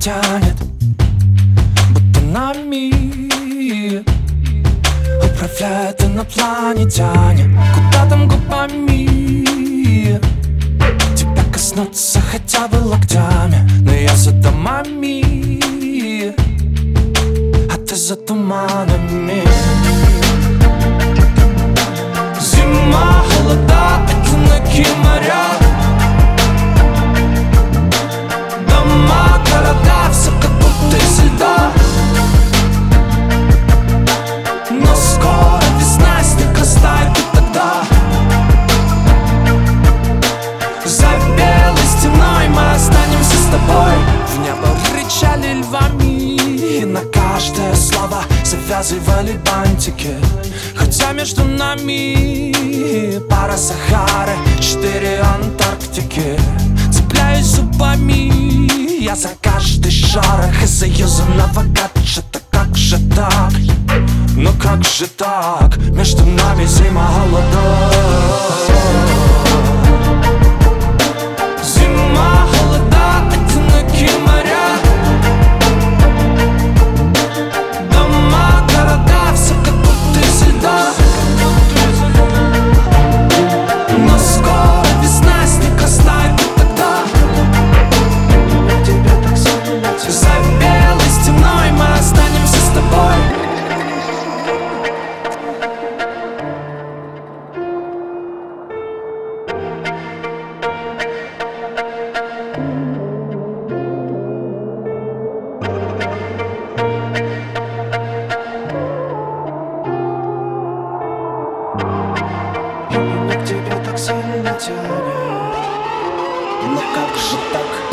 тянет, будто нами управляют инопланетяне. Куда там губами тебя коснуться хотя бы локтями, но я за домами, а ты за туманами. Зима, холода, одинокие моря, дома, города, все как будто из льда. Но скоро весна, снег растает, и тогда за белой стеной мы останемся с тобой. В небо рычали львами, и на каждое слово завязывали бантики. Хотя между нами пара Сахары, 4 Антарктики. Цепляюсь зубами я за каждый шорох из заюзанного гаджета. Как же так? Ну как же так? Между нами зима, холода. Зима, холода, одинокие моря, дома, города, все как будто из льда. Но скоро весна, снег растает, и тогда за белой стеной мы останемся с тобой. И меня к тебе так сильно тянет, но как же так?